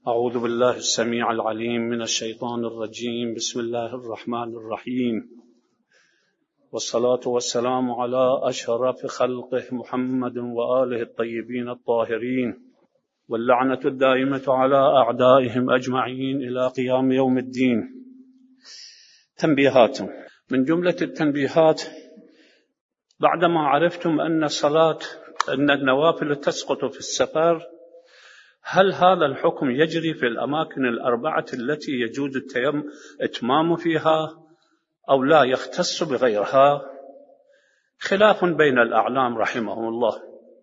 أعوذ بالله السميع العليم من الشيطان الرجيم. بسم الله الرحمن الرحيم، والصلاة والسلام على أشرف خلقه محمد وآله الطيبين الطاهرين، واللعنة الدائمة على أعدائهم أجمعين إلى قيام يوم الدين. تنبيهات. من جملة التنبيهات: بعدما عرفتم أن النوافل تسقط في السفر، هل هذا الحكم يجري في الأماكن الأربعة التي يجوز الإتمام فيها أو لا يختص بغيرها؟ خلاف بين الأعلام رحمهم الله.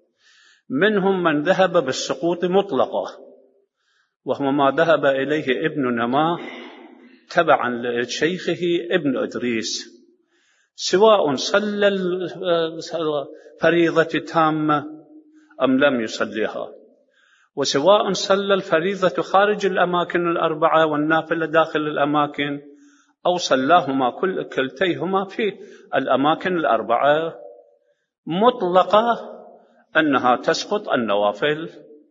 منهم من ذهب بالسقوط مطلقة، وهو ما ذهب إليه ابن نماه تبعا لشيخه ابن إدريس، سواء صلى الفريضة تامة أم لم يصليها، وسواء صلى الفريضة خارج الأماكن الأربعة والنافلة داخل الأماكن، أو صلاهما كلتيهما في الأماكن الأربعة، مطلقة أنها تسقط النوافل.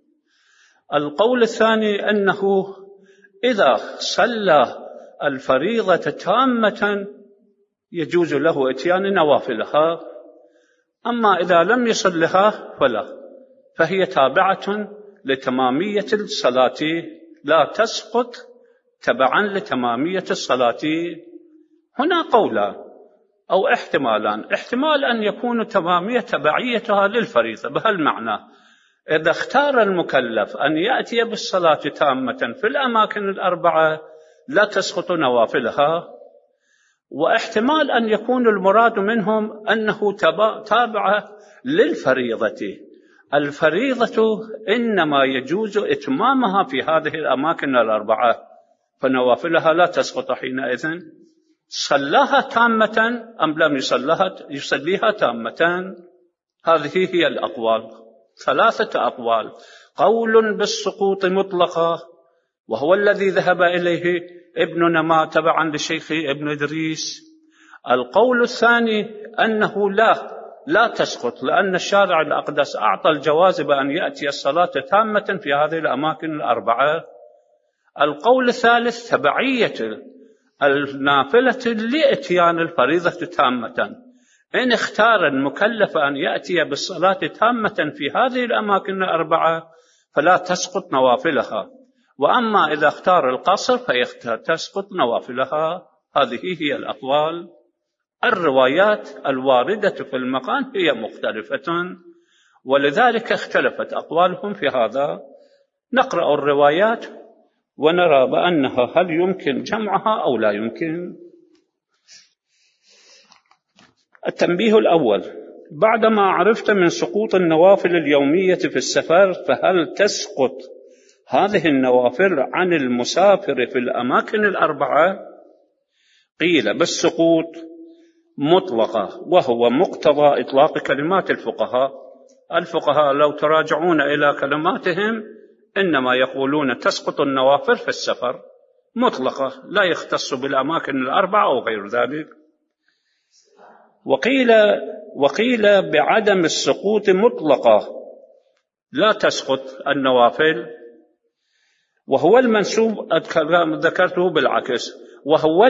القول الثاني أنه إذا صلى الفريضة تامة يجوز له إتيان نوافلها، أما إذا لم يصلها فلا، فهي تابعة لتمامية الصلاة، لا تسقط تبعا لتمامية الصلاة. هنا قولان أو احتمالان: احتمال أن يكون تبعيتها للفريضة، بهالمعنى إذا اختار المكلف أن يأتي بالصلاة تامة في الأماكن الأربعة لا تسقط نوافلها، واحتمال أن يكون المراد منهم أنه تابع للفريضة. الفريضة إنما يجوز إتمامها في هذه الأماكن الأربعة، فنوافلها لا تسقط حينئذ، صلاها تامة أم لم يصليها تامة. هذه هي الأقوال، ثلاثة أقوال: قول بالسقوط مطلقة وهو الذي ذهب إليه ابن نماه تبعا لشيخ ابن إدريس. القول الثاني أنه لا تسقط، لأن الشارع الأقدس أعطى الجواز بأن يأتي الصلاة تامة في هذه الأماكن الأربعة. القول الثالث تبعية النافلة لإتيان الفريضة تامة، إن اختار المكلف أن يأتي بالصلاة تامة في هذه الأماكن الأربعة فلا تسقط نوافلها، وأما إذا اختار القصر فتسقط نوافلها. هذه هي الأقوال. الروايات الواردة في المقام هي مختلفة، ولذلك اختلفت أقوالهم في هذا. نقرأ الروايات ونرى بأنها هل يمكن جمعها أو لا يمكن. التنبيه الأول: بعدما عرفت من سقوط النوافل اليومية في السفر، فهل تسقط هذه النوافل عن المسافر في الأماكن الأربعة؟ قيل بالسقوط مطلقة، وهو مقتضى إطلاق كلمات الفقهاء لو تراجعون إلى كلماتهم إنما يقولون تسقط النوافل في السفر مطلقة، لا يختص بالأماكن الأربعة أو غير ذلك. وقيل بعدم السقوط مطلقة، لا تسقط النوافل، وهو المنسوب ذكرته بالعكس، وهو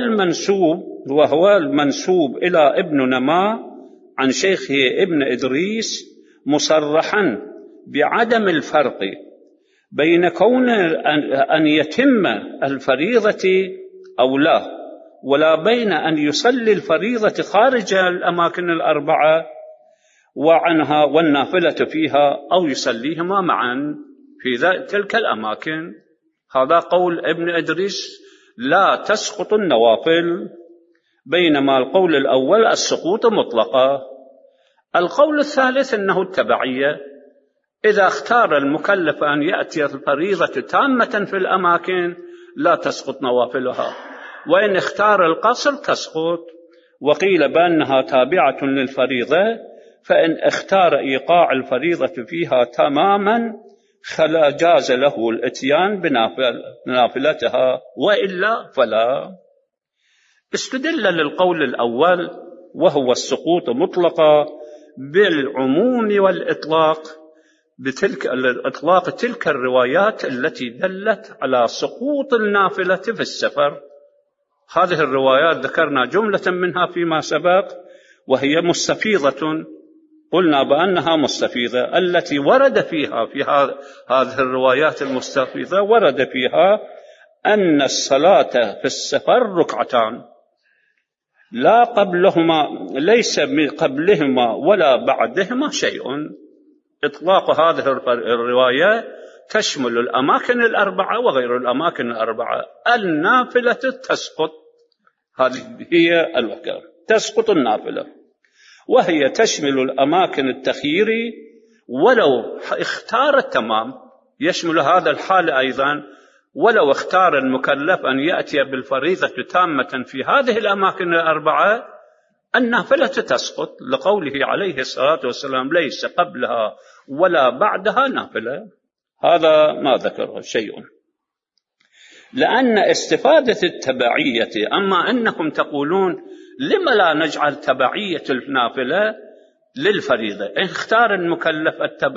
المنسوب إلى ابن نماه عن شيخه ابن إدريس، مصرحا بعدم الفرق بين كون أن يتم الفريضة أو لا، ولا بين أن يصلي الفريضة خارج الأماكن الأربعة وعنها والنافلة فيها، أو يصليهما معا في تلك الأماكن. هذا قول ابن إدريس، لا تسقط النوافل، بينما القول الأول السقوط مطلقة. القول الثالث أنه التبعية، إذا اختار المكلف أن يأتي الفريضة تامة في الأماكن لا تسقط نوافلها، وإن اختار القصر تسقط. وقيل بأنها تابعة للفريضة، فإن اختار إيقاع الفريضة فيها تماما خلا جاز له الاتيان بنافلتها، وإلا فلا. استدل للقول الأول وهو السقوط مطلقا بالعموم والإطلاق إطلاق تلك الروايات التي دلت على سقوط النافلة في السفر. هذه الروايات ذكرنا جملة منها فيما سبق، وهي مستفيضة، قلنا بأنها مستفيضة. التي ورد فيها في هذه الروايات المستفيضة ورد فيها أن الصلاة في السفر ركعتان، لا قبلهما، ليس من قبلهما ولا بعدهما شيء. إطلاق هذه الرواية تشمل الأماكن الأربعة وغير الأماكن الأربعة. النافلة تسقط، هذه هي الوكالة، تسقط النافلة، وهي تشمل الأماكن التخييري ولو اختار التمام. يشمل هذا الحال أيضا ولو اختار المكلف أن يأتي بالفريضة تامة في هذه الأماكن الأربعة، النافلة تسقط، لقوله عليه الصلاة والسلام: ليس قبلها ولا بعدها نافلة. هذا ما ذكره شيء. لأن استفادة التبعية، أما أنكم تقولون لما لا نجعل تبعية النافلة للفريضة؟ إن اختار المكلف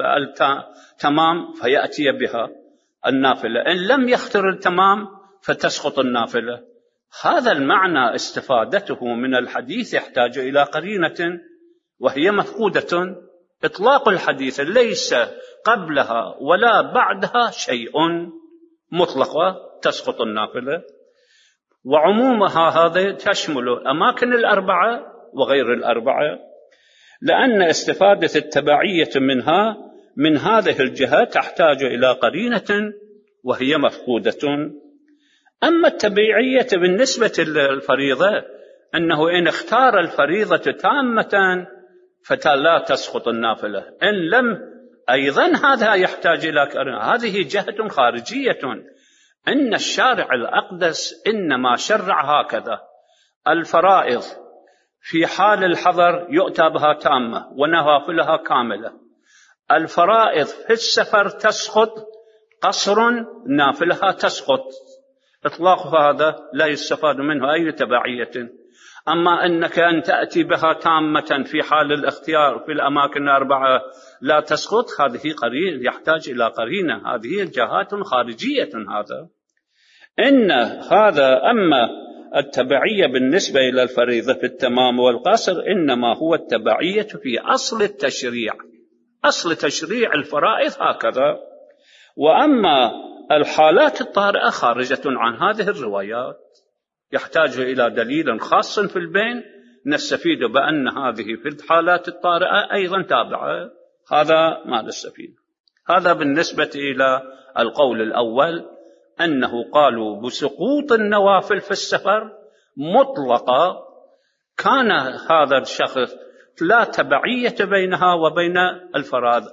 التمام فيأتي بها النافلة، إن لم يختر التمام فتسقط النافلة. هذا المعنى استفادته من الحديث يحتاج إلى قرينة وهي مفقودة. إطلاق الحديث ليس قبلها ولا بعدها شيء، مطلقة تسقط النافلة، وعمومها هذا تشمل الأماكن الأربعة وغير الأربعة، لأن استفادة التبعية منها من هذه الجهة تحتاج إلى قرينة وهي مفقودة. أما التبعية بالنسبة للفريضة أنه إن اختار الفريضة تامة فلا تسقط النافلة، إن لم أيضا هذا يحتاج إلى قرينة. هذه جهة خارجية. إن الشارع الأقدس إنما شرع هكذا: الفرائض في حال الحضر يؤتى بها تامة ونوافلها كاملة، الفرائض في السفر تسقط قصر، نافلها تسقط. إطلاق هذا لا يستفاد منه أي تبعية. أما أنك أن تأتي بها تامة في حال الاختيار في الأماكن الأربعة لا تسقط، هذه قرين يحتاج إلى قرينة، هذه جهات خارجية. هذا إن هذا. أما التبعية بالنسبة إلى الفريضة في التمام والقصر إنما هو التبعية في أصل التشريع، أصل تشريع الفرائض هكذا. وأما الحالات الطارئة خارجة عن هذه الروايات، يحتاج إلى دليل خاص في البين نستفيد بأن هذه في الحالات الطارئة أيضا تابعة. هذا ما نستفيد. هذا بالنسبة إلى القول الأول، أنه قالوا بسقوط النوافل في السفر مطلقة. كان هذا الشخص لا تبعية بينها وبين الفرائض،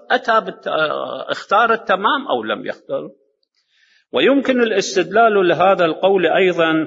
اختار التمام أو لم يختار. ويمكن الاستدلال لهذا القول أيضا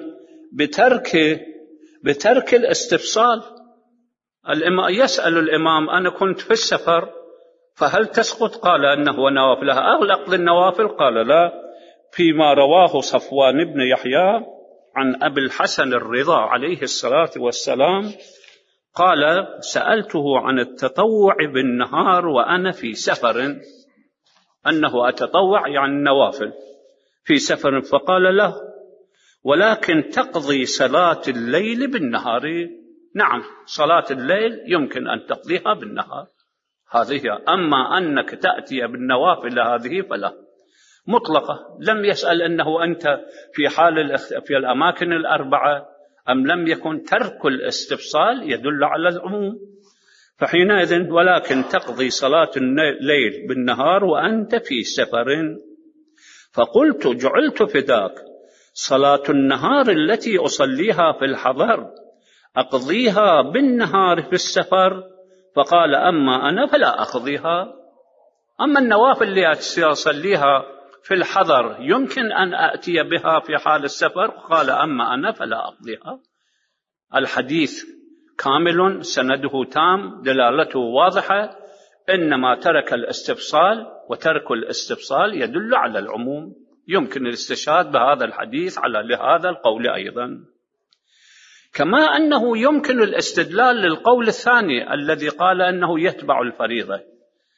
بترك الاستفصال. يسأل الإمام: أنا كنت في السفر فهل تسقط؟ قال أنه نوافلها أغلق للنوافل. قال لا. فيما رواه صفوان بن يحيى عن أبي الحسن الرضا عليه الصلاة والسلام قال: سألته عن التطوع بالنهار وأنا في سفر، أنه أتطوع يعني النوافل في سفر، فقال له: ولكن تقضي صلاة الليل بالنهار. نعم، صلاة الليل يمكن أن تقضيها بالنهار، هذه. أما أنك تأتي بالنوافل هذه فلا، مطلقة. لم يسأل أنه أنت في الأماكن الأربعة أم لم يكن. ترك الاستفصال يدل على العموم. فحينئذ ولكن تقضي صلاة الليل بالنهار وأنت في سفر. فقلت: جعلت فداك، صلاة النهار التي أصليها في الحضر أقضيها بالنهار في السفر؟ فقال: أما أنا فلا أقضيها. أما النوافل اللي أصليها في الحضر يمكن أن أأتي بها في حال السفر. قال: أما أنا فلا أقضيها. الحديث كامل، سنده تام، دلالته واضحة، إنما ترك الاستفصال، وترك الاستفصال يدل على العموم. يمكن الاستشهاد بهذا الحديث على هذا القول أيضا. كما أنه يمكن الاستدلال للقول الثاني الذي قال أنه يتبع الفريضة.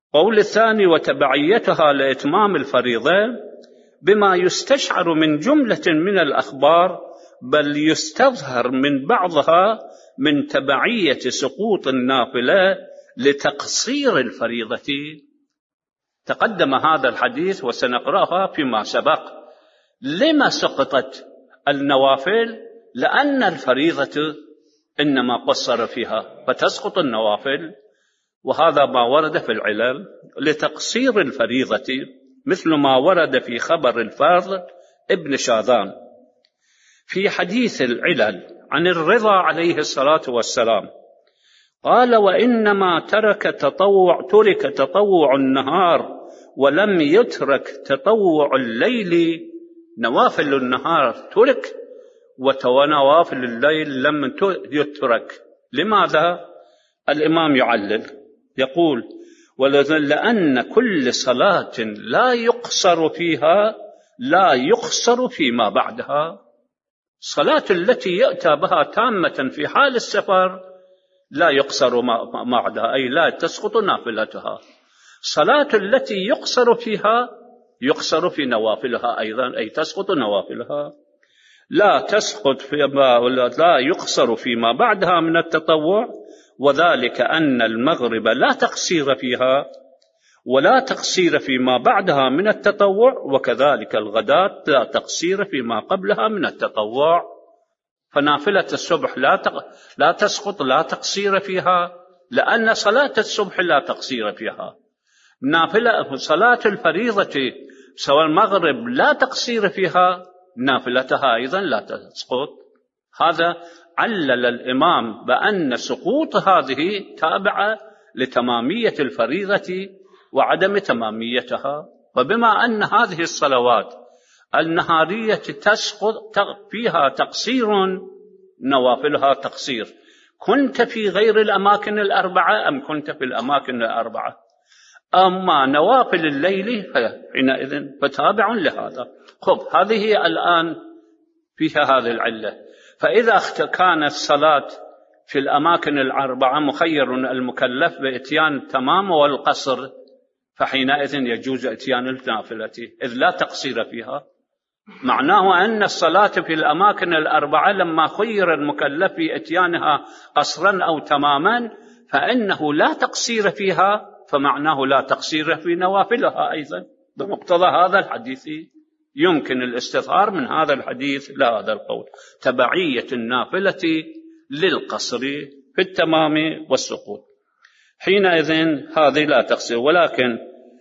قول الثاني: وتبعيتها لإتمام الفريضة بما يستشعر من جملة من الأخبار، بل يستظهر من بعضها من تبعية سقوط النافلة لتقصير الفريضة. تقدم هذا الحديث وسنقرأها فيما سبق. لما سقطت النوافل؟ لأن الفريضة إنما قصر فيها فتسقط النوافل، وهذا ما ورد في العلل لتقصير الفريضة، مثل ما ورد في خبر الفاضل ابن شاذان في حديث العلل عن الرضا عليه الصلاة والسلام، قال: وإنما ترك تطوع النهار ولم يترك تطوع الليل. نوافل النهار ترك ونوافل الليل لم يترك. لماذا؟ الإمام يعلل يقول: لأن كل صلاة لا يقصر فيما بعدها. الصلاة التي يأتى بها تامة في حال السفر لا يقصر ما بعدها، أي لا تسقط نافلتها. صلاة التي يقصر فيها يقصر في نوافلها أيضا، أي تسقط نوافلها. لا يقصر فيما بعدها من التطوع، وذلك أن المغرب لا تقصير فيها ولا تقصير فيما بعدها من التطوع، وكذلك الغداة لا تقصير فيما قبلها من التطوع. فنافلة الصبح لا تسقط، لا تقصير فيها، لأن صلاة الصبح لا تقصير فيها. صلاة الفريضة سواء المغرب لا تقصير فيها، نافلتها أيضا لا تسقط. هذا علل الإمام بأن سقوط هذه تابعة لتمامية الفريضة وعدم تماميتها. وبما أن هذه الصلوات النهارية تسقط فيها تقصير، نوافلها تقصير. كنت في غير الأماكن الأربعة أم كنت في الأماكن الأربعة؟ أما نوافل الليل حينئذ فتابع لهذا. هذه الآن فيها هذه العلة. فإذا كانت الصلاة في الأماكن الأربعة مخير المكلف بإتيان التمام والقصر، فحينئذ يجوز إتيان النافلة إذ لا تقصير فيها. معناه أن الصلاة في الأماكن الأربعة لما خير المكلف بإتيانها قصرا أو تماما فإنه لا تقصير فيها، فمعناه لا تقصير في نوافلها أيضا. بمقتضى هذا الحديث يمكن الاستظهار من هذا الحديث لهذا القول: تبعية النافلة للقصر في التمام والسقوط. حينئذ هذه لا تقصير. ولكن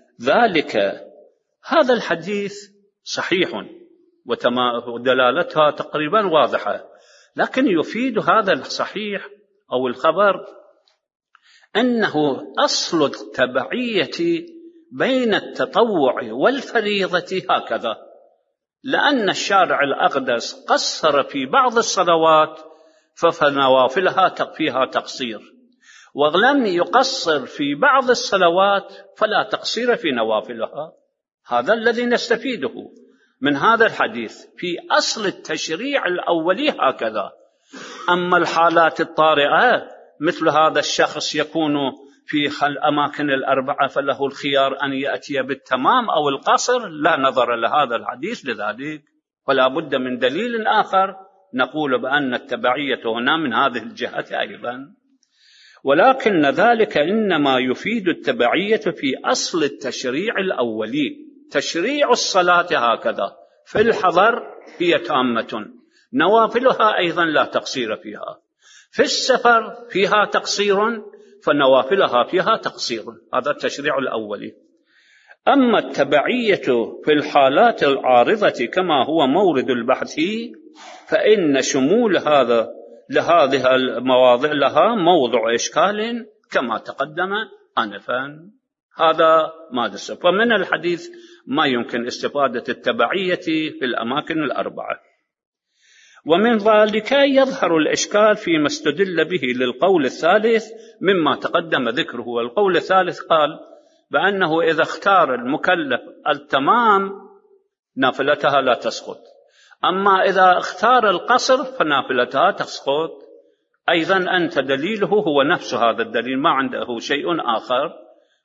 هذا الحديث صحيح ودلالتها تقريبا واضحة، لكن يفيد هذا الصحيح أو الخبر أنه أصل التبعية بين التطوع والفريضة هكذا، لأن الشارع الأقدس قصر في بعض الصلوات فنوافلها فيها تقصير، ولم يقصر في بعض الصلوات فلا تقصير في نوافلها. هذا الذي نستفيده من هذا الحديث في أصل التشريع الأولي هكذا. أما الحالات الطارئة مثل هذا الشخص يكون في الأماكن الأربعة فله الخيار أن يأتي بالتمام أو القصر، لا نظر لهذا الحديث لذلك، ولا بد من دليل آخر نقول بأن التبعية هنا من هذه الجهة أيضا. ولكن ذلك إنما يفيد التبعية في أصل التشريع الأولي. تشريع الصلاة هكذا في الحضر هي تامة، نوافلها أيضا لا تقصير فيها. في السفر فيها تقصير فنوافلها فيها تقصير. هذا التشريع الأولي. أما التبعية في الحالات العارضة كما هو مورد البحث، فإن شمول هذا لهذه المواضع لها موضع إشكال كما تقدم آنفا. هذا ما دسه. فمن الحديث ما يمكن استفادة التبعية في الأماكن الأربعة. ومن ذلك يظهر الإشكال فيما استدل به للقول الثالث مما تقدم ذكره. والقول الثالث قال بأنه إذا اختار المكلف التمام نافلتها لا تسقط، أما إذا اختار القصر فنافلتها تسقط. أيضا أنت دليله هو نفس هذا الدليل، ما عنده شيء آخر،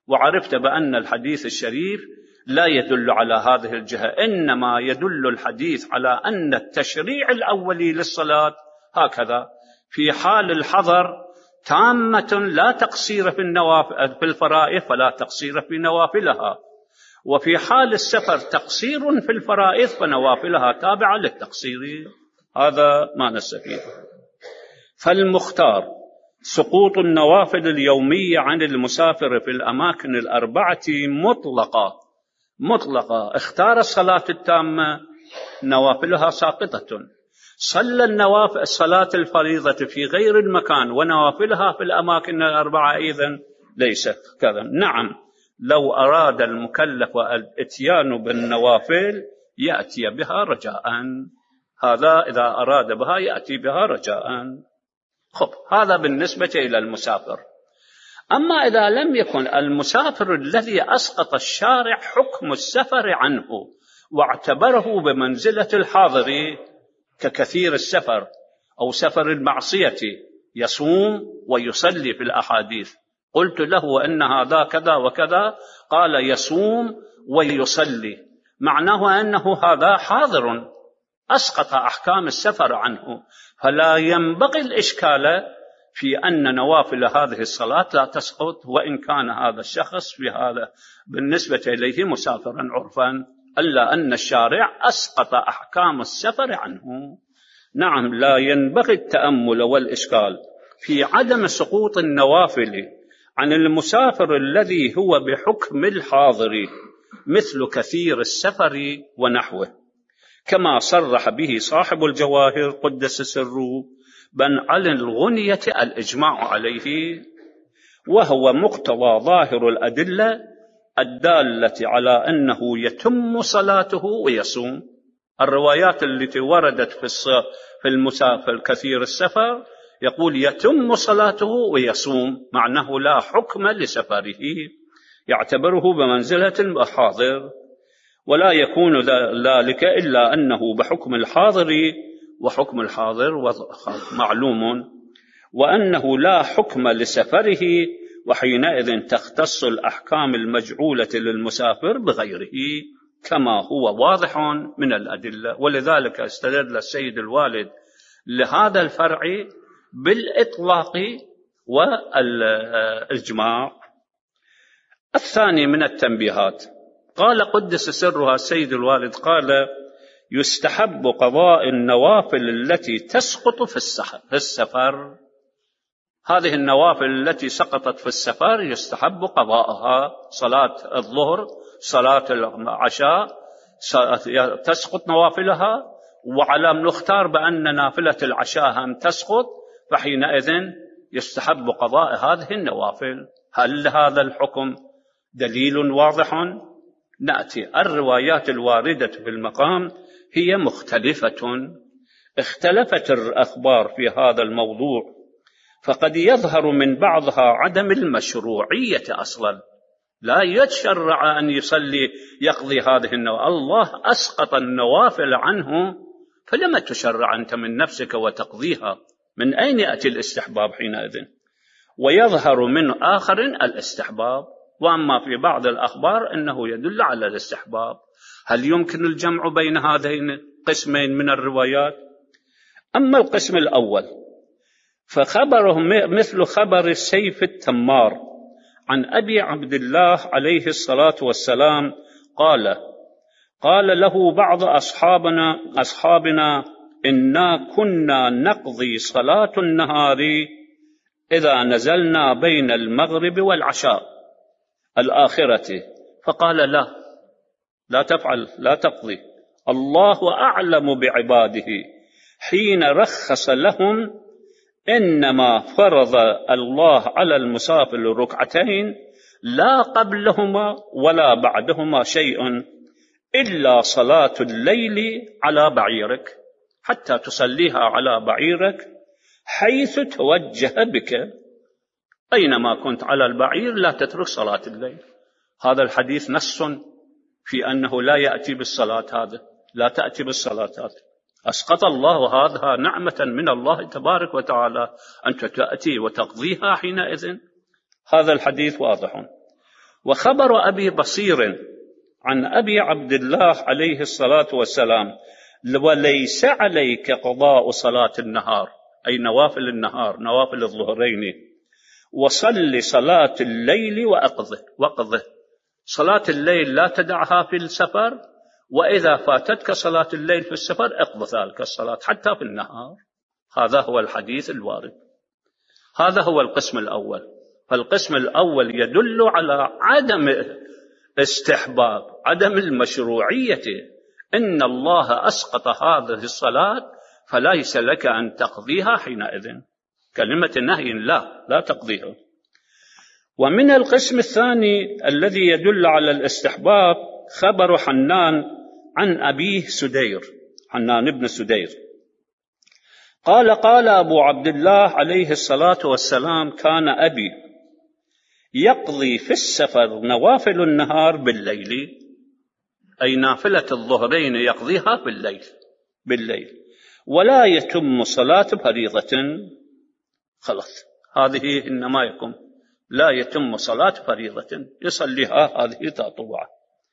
وعرفت بأن الحديث الشريف لا يدل على هذه الجهة، إنما يدل الحديث على أن التشريع الأولي للصلاة هكذا في حال الحضر تامة لا تقصير في الفرائض فلا تقصير في نوافلها، وفي حال السفر تقصير في الفرائض فنوافلها تابعة للتقصير. هذا ما نستفيد. فالمختار سقوط النوافل اليومية عن المسافر في الأماكن الأربعة مطلقة. اختار الصلاة التامة نوافلها ساقطة. صلى الصلاة الفريضة في غير المكان ونوافلها في الأماكن الأربعة أيضا ليست كذا. نعم، لو أراد المكلف الاتيان بالنوافل يأتي بها رجاء، هذا إذا أراد بها يأتي بها رجاء. هذا بالنسبة إلى المسافر. أما إذا لم يكن المسافر الذي أسقط الشارع حكم السفر عنه واعتبره بمنزلة الحاضر ككثير السفر أو سفر المعصية يصوم ويصلي في الأحاديث، قلت له أن هذا كذا وكذا، قال يصوم ويصلي، معناه أنه هذا حاضر أسقط أحكام السفر عنه، فلا ينبغي الإشكال في أن نوافل هذه الصلاة لا تسقط وإن كان هذا الشخص في هذا بالنسبة إليه مسافرا عرفا، ألا أن الشارع أسقط أحكام السفر عنه. نعم، لا ينبغي التأمل والإشكال في عدم سقوط النوافل عن المسافر الذي هو بحكم الحاضر مثل كثير السفر ونحوه، كما صرح به صاحب الجواهر قدس سره بل على الغنية الإجماع عليه، وهو مقتضى ظاهر الأدلة الدالة على أنه يتم صلاته ويصوم. الروايات التي وردت في المسافر كثير السفر يقول يتم صلاته ويصوم، معناه لا حكم لسفره، يعتبره بمنزلة الحاضر، ولا يكون ذلك إلا أنه بحكم الحاضر، وحكم الحاضر معلوم، وأنه لا حكم لسفره، وحينئذ تختص الأحكام المجعولة للمسافر بغيره كما هو واضح من الأدلة. ولذلك استدل السيد الوالد لهذا الفرع بالإطلاق والإجماع. الثاني من التنبيهات، قال قدس سرها السيد الوالد، قال يستحب قضاء النوافل التي تسقط في السفر. هذه النوافل التي سقطت في السفر يستحب قضاءها، صلاة الظهر، صلاة العشاء تسقط نوافلها، وعلى نختار بأن نافلة العشاء هم تسقط، فحينئذ يستحب قضاء هذه النوافل. هل هذا الحكم دليل واضح؟ نأتي الروايات الواردة في المقام هي مختلفة، اختلفت الأخبار في هذا الموضوع، فقد يظهر من بعضها عدم المشروعية أصلا، لا يتشرع أن يصلي يقضي هذه النوافل، الله أسقط النوافل عنه، فلما تشرع أنت من نفسك وتقضيها؟ من أين يأتي الاستحباب حينئذ؟ ويظهر من آخر الاستحباب، وأما في بعض الأخبار أنه يدل على الاستحباب. هل يمكن الجمع بين هذين القسمين من الروايات؟ أما القسم الأول فخبره مثل خبر السيف التمار عن أبي عبد الله عليه الصلاة والسلام قال له بعض أصحابنا إنا كنا نقضي صلاة النهار إذا نزلنا بين المغرب والعشاء الآخرة، فقال لا تفعل، لا تقضي، الله أعلم بعباده حين رخص لهم، إنما فرض الله على المسافر ركعتين لا قبلهما ولا بعدهما شيء إلا صلاة الليل على بعيرك، حتى تصليها على بعيرك حيث توجه بك، أينما كنت على البعير لا تترك صلاة الليل. هذا الحديث نص في أنه لا يأتي بالصلاة، هذا لا تأتي بالصلاة هذا، أسقط الله هذا نعمة من الله تبارك وتعالى أنت تأتي وتقضيها حينئذ. هذا الحديث واضح. وخبر أبي بصير عن أبي عبد الله عليه الصلاة والسلام: وليس عليك قضاء صلاة النهار، أي نوافل النهار، نوافل الظهرين، وصل صلاة الليل وأقضه. صلاة الليل لا تدعها في السفر، وإذا فاتتك صلاة الليل في السفر اقض ذلك الصلاة حتى في النهار. هذا هو الحديث الوارد. هذا هو القسم الأول. فالقسم الأول يدل على عدم استحباب، عدم المشروعية، إن الله أسقط هذه الصلاة فليس لك أن تقضيها حينئذ. كلمة نهي لا تقضيها. ومن القسم الثاني الذي يدل على الاستحباب خبر حنان عن أبيه سدير، حنان بن سدير، قال أبو عبد الله عليه الصلاة والسلام: كان أبي يقضي في السفر نوافل النهار بالليل، أي نافلة الظهرين يقضيها بالليل، ولا يتم صلاة فريضة. خلاص، هذه إنما يكون لا يتم صلاة فريضة يصليها، هذه تطوع.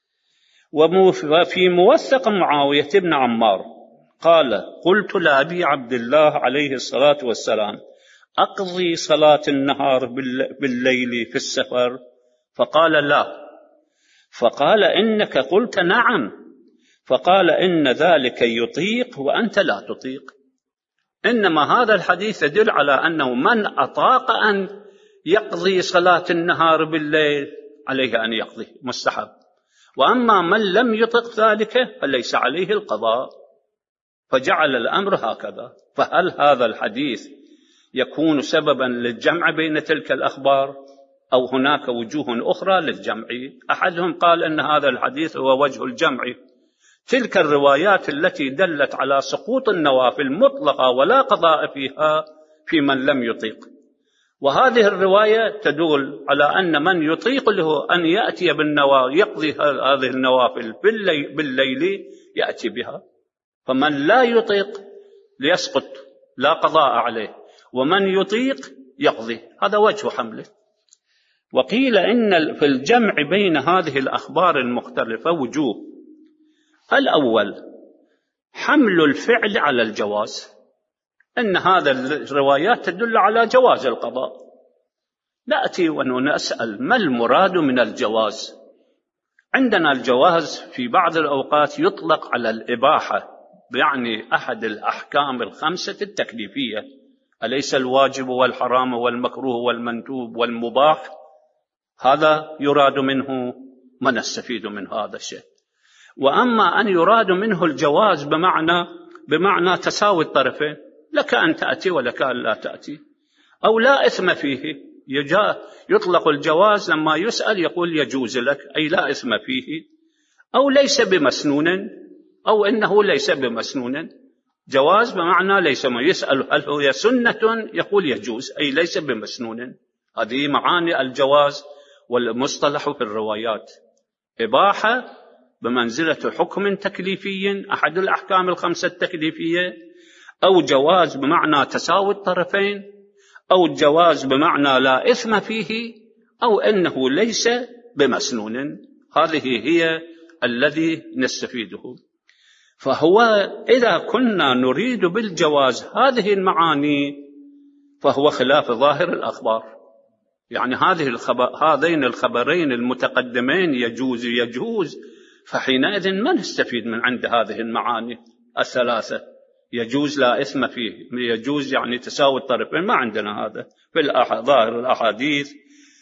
وفي موثق معاوية بن عمار قال: قلت لأبي عبد الله عليه الصلاة والسلام: أقضي صلاة النهار بالليل في السفر؟ فقال: لا. فقال: إنك قلت نعم. فقال: إن ذلك يطيق وأنت لا تطيق. إنما هذا الحديث يدل على أنه من أطاق أن يقضي صلاة النهار بالليل عليه أن يقضي، مستحب. وأما من لم يطق ذلك فليس عليه القضاء. فجعل الأمر هكذا. فهل هذا الحديث يكون سببا للجمع بين تلك الأخبار، أو هناك وجوه أخرى للجمع؟ أحدهم قال أن هذا الحديث هو وجه الجمع. تلك الروايات التي دلت على سقوط النوافل مطلقة ولا قضاء فيها في من لم يطيق، وهذه الرواية تدل على أن من يطيق له أن يأتي بالنوافل يقضي هذه النوافل بالليل يأتي بها، فمن لا يطيق ليسقط لا قضاء عليه، ومن يطيق يقضي. هذا وجه حمله. وقيل إن في الجمع بين هذه الأخبار المختلفة وجوه. الأول حمل الفعل على الجواز، أن هذا الروايات تدل على جواز القضاء. نأتي ونسأل: ما المراد من الجواز؟ عندنا الجواز في بعض الأوقات يطلق على الإباحة، يعني أحد الأحكام الخمسة التكليفية، أليس الواجب والحرام والمكروه والمندوب والمباح؟ هذا يراد منه، ما نستفيد من هذا الشيء. وأما أن يراد منه الجواز بمعنى تساوي الطرفين، لك أن تأتي ولك أن لا تأتي، أو لا إثم فيه. يطلق الجواز لما يسأل يقول يجوز لك، أي لا إثم فيه، أو ليس بمسنون، أو إنه ليس بمسنون. جواز بمعنى ليس، ما يسأل هل هو سنة يقول يجوز، أي ليس بمسنون. هذه معاني الجواز والمصطلح في الروايات. إباحة بمنزلة حكم تكليفي أحد الأحكام الخمسة التكليفية، أو جواز بمعنى تساوي الطرفين، أو الجواز بمعنى لا إثم فيه، أو أنه ليس بمسنون. هذه هي الذي نستفيده. فهو إذا كنا نريد بالجواز هذه المعاني فهو خلاف ظاهر الأخبار، يعني هذين الخبرين المتقدمين يجوز، فحينئذ ما نستفيد من عند هذه المعاني الثلاثة. يجوز لا إثم فيه، يجوز يعني تساوي الطرفين، ما عندنا هذا في ظاهر الأحاديث.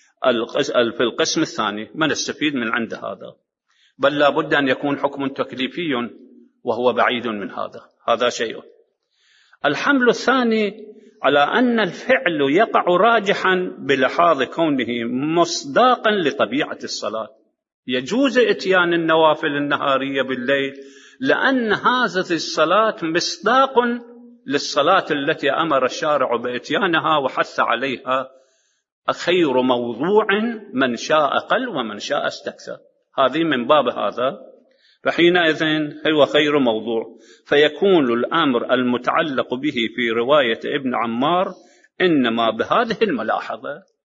في القسم الثاني ما نستفيد من عند هذا، بل لا بد أن يكون حكم تكليفي، وهو بعيد من هذا شيء. الحمل الثاني على أن الفعل يقع راجحا بلحاظ كونه مصداقا لطبيعة الصلاة. يجوز إتيان النوافل النهارية بالليل لأن هذه الصلاة مصداق للصلاة التي أمر الشارع بإتيانها وحث عليها: خير موضوع من شاء قل ومن شاء استكثر. هذه من باب هذا، فحينئذ هو خير موضوع. فيكون الأمر المتعلق به في رواية ابن عمار إنما بهذه الملاحظة: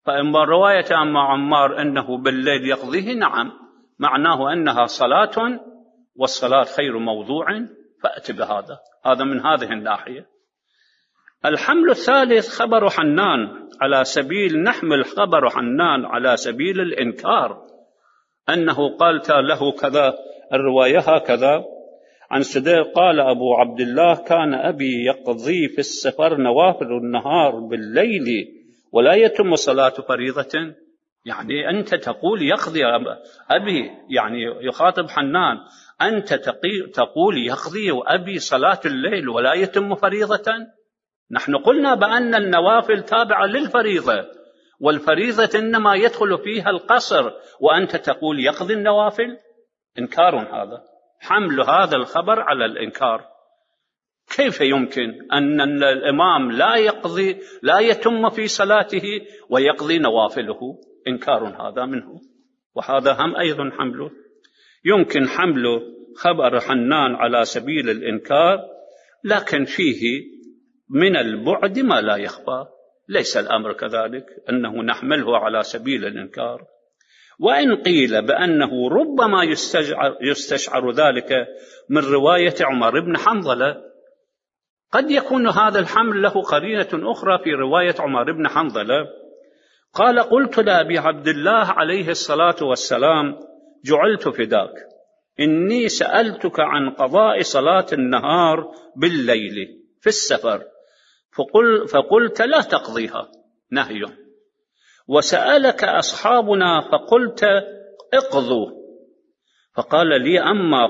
فإما رواية عن عمار أنه بالليل يقضيه، نعم، معناه أنها صلاة والصلاة خير موضوع، فأت بهذا. هذا من هذه الناحية. الحمل الثالث خبر حنان على سبيل، نحمل خبر حنان على سبيل الإنكار، أنه قالت له كذا، الرواية هكذا عن سدير قال أبو عبد الله: كان أبي يقضي في السفر نوافل النهار بالليل ولا يتم صلاة فريضة. يعني أنت تقول يقضي أبي، يعني يخاطب حنان، أنت تقول يقضي أبي صلاة الليل ولا يتم فريضة. نحن قلنا بأن النوافل تابعة للفريضة، والفريضة إنما يدخل فيها القصر، وأنت تقول يقضي النوافل. إنكار هذا، حمل هذا الخبر على الإنكار. كيف يمكن أن الإمام لا يتم في صلاته ويقضي نوافله؟ إنكار هذا منه. وهذا هم أيضا حمله، يمكن حمل خبر حنان على سبيل الإنكار، لكن فيه من البعد ما لا يخفى. ليس الأمر كذلك أنه نحمله على سبيل الإنكار. وإن قيل بأنه ربما يستشعر ذلك من رواية عمر بن حنظلة، قد يكون هذا الحمل له قرينة أخرى في رواية عمر بن حنظلة. قال: قلت لأبي عبد الله عليه الصلاة والسلام: جعلت فداك، إني سألتك عن قضاء صلاة النهار بالليل في السفر، فقلت لا تقضيها، نهي، وسألك أصحابنا فقلت اقضوا، فقال لي: أما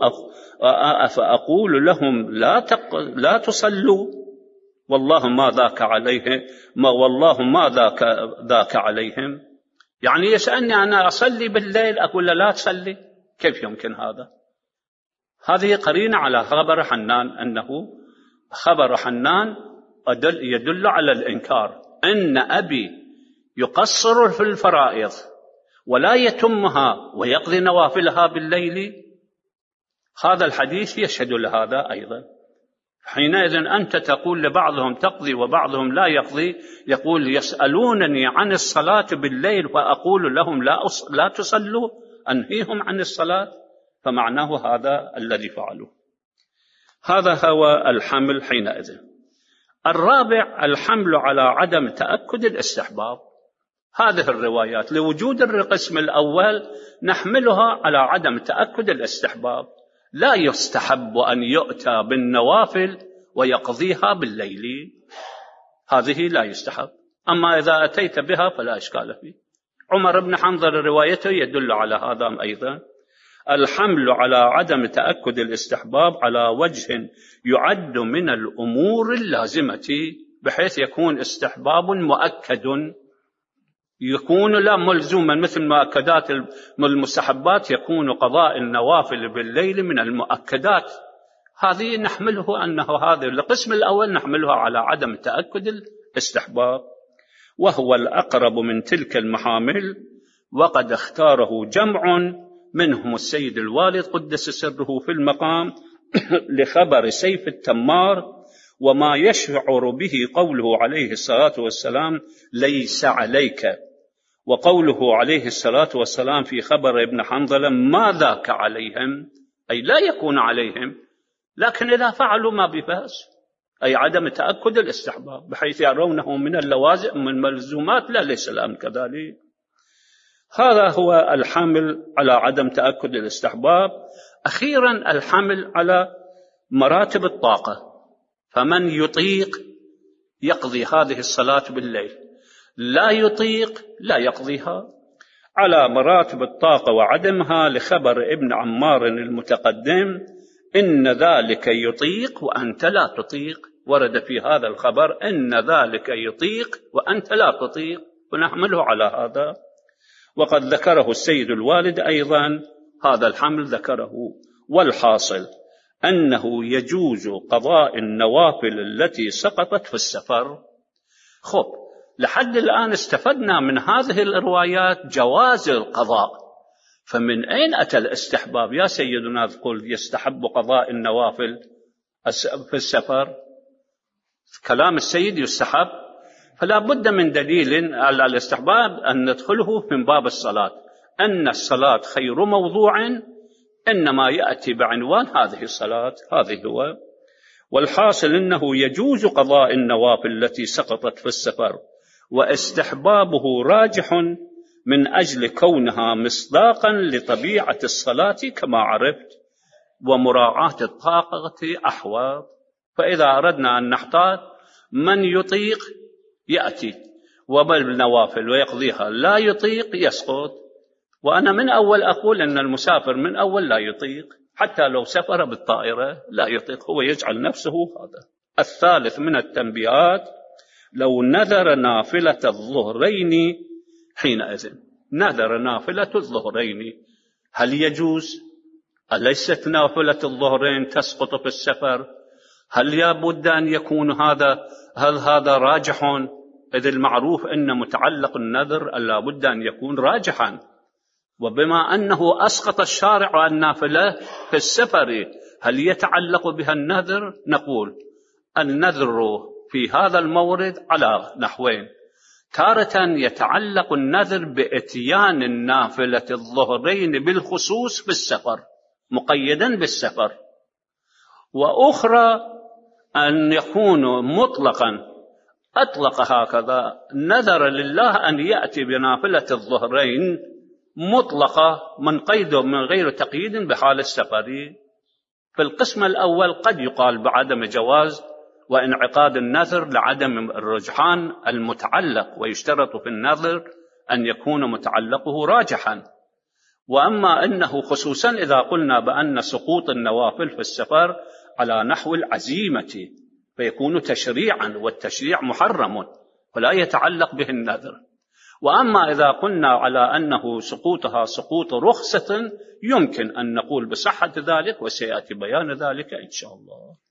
فأقول لهم لا تصلوا، والله ما ذاك عليهم. يعني يسألني أنا أصلي بالليل، أقول لا تصلي، كيف يمكن هذا؟ هذه قرينة على خبر حنان، أنه خبر حنان يدل على الإنكار، أن أبي يقصر في الفرائض ولا يتمها ويقضي نوافلها بالليل. هذا الحديث يشهد لهذا أيضا. حينئذ أنت تقول لبعضهم تقضي وبعضهم لا يقضي، يقول: يسألونني عن الصلاة بالليل فأقول لهم لا تصلوا، أنهيهم عن الصلاة، فمعناه هذا الذي فعلوه. هذا هو الحمل حينئذ. الرابع الحمل على عدم تأكد الاستحباب. هذه الروايات لوجود القسم الأول نحملها على عدم تأكد الاستحباب، لا يستحب أن يؤتى بالنوافل ويقضيها بالليل، هذه لا يستحب. أما إذا أتيت بها فلا إشكال فيه. عمر بن حنظل روايته يدل على هذا أيضا. الحمل على عدم تأكد الاستحباب على وجه يعد من الأمور اللازمة، بحيث يكون استحباب مؤكد، يكون لا ملزوما مثل مؤكدات المستحبات، يكون قضاء النوافل بالليل من المؤكدات. هذه نحمله أنه هذا القسم الأول نحمله على عدم تأكد الاستحباب، وهو الأقرب من تلك المحامل، وقد اختاره جمع منهم السيد الوالد قدس سره في المقام لخبر سيف التمار، وما يشعر به قوله عليه الصلاة والسلام: ليس عليك، وقوله عليه الصلاة والسلام في خبر ابن حنظلة: ما ذاك عليهم، أي لا يكون عليهم، لكن إذا فعلوا ما ببأس، أي عدم تأكد الاستحباب، بحيث يرونه من اللوازم من الملزومات، لا، ليس الأمر كذلك. هذا هو الحمل على عدم تأكد الاستحباب. أخيرا الحمل على مراتب الطاقة، فمن يطيق يقضي هذه الصلاة بالليل، لا يطيق لا يقضيها. على مراتب الطاقة وعدمها لخبر ابن عمار المتقدم: إن ذلك يطيق وأنت لا تطيق. ورد في هذا الخبر إن ذلك يطيق وأنت لا تطيق، ونحمله على هذا. وقد ذكره السيد الوالد أيضا، هذا الحمل ذكره. والحاصل أنه يجوز قضاء النوافل التي سقطت في السفر. خب، لحد الآن استفدنا من هذه الروايات جواز القضاء، فمن أين أتى الاستحباب يا سيدنا؟ تقول يستحب قضاء النوافل في السفر، كلام السيد يستحب، فلا بد من دليل على الاستحباب أن ندخله من باب الصلاة، أن الصلاة خير موضوع إنما يأتي بعنوان هذه الصلاة، هذه هو. والحاصل أنه يجوز قضاء النوافل التي سقطت في السفر، واستحبابه راجح من أجل كونها مصداقا لطبيعة الصلاة كما عرفت، ومراعاة الطاقة أحوط. فإذا أردنا أن نحتاط من يطيق يأتي وبالنوافل ويقضيها، لا يطيق يسقط. وأنا من أول أقول أن المسافر من أول لا يطيق، حتى لو سافر بالطائرة لا يطيق، هو يجعل نفسه هذا. الثالث من التنبيهات: لو نذر نافلة الظهرين حينئذ، نذر نافلة الظهرين هل يجوز؟ أليست نافلة الظهرين تسقط في السفر؟ هل يابد أن يكون هل هذا راجح؟ إذ المعروف أن متعلق النذر لا بد أن يكون راجحا، وبما أنه أسقط الشارع النافلة في السفر هل يتعلق بها النذر؟ نقول النذر في هذا المورد على نحوين: تارة يتعلق النذر بإتيان النافلة الظهرين بالخصوص في السفر مقيدا بالسفر، وأخرى أن يكون مطلقا، أطلق هكذا نذر لله أن يأتي بنافلة الظهرين مطلقة من قيد من غير تقييد بحال السفر. في القسم الأول قد يقال بعدم جواز وانعقاد النذر لعدم الرجحان المتعلق، ويشترط في النذر أن يكون متعلقه راجحا. وأما أنه خصوصا إذا قلنا بأن سقوط النوافل في السفر على نحو العزيمة فيكون تشريعا، والتشريع محرم ولا يتعلق به النذر. وأما إذا قلنا على أنه سقوطها سقوط رخصة يمكن أن نقول بصحة ذلك، وسيأتي بيان ذلك إن شاء الله.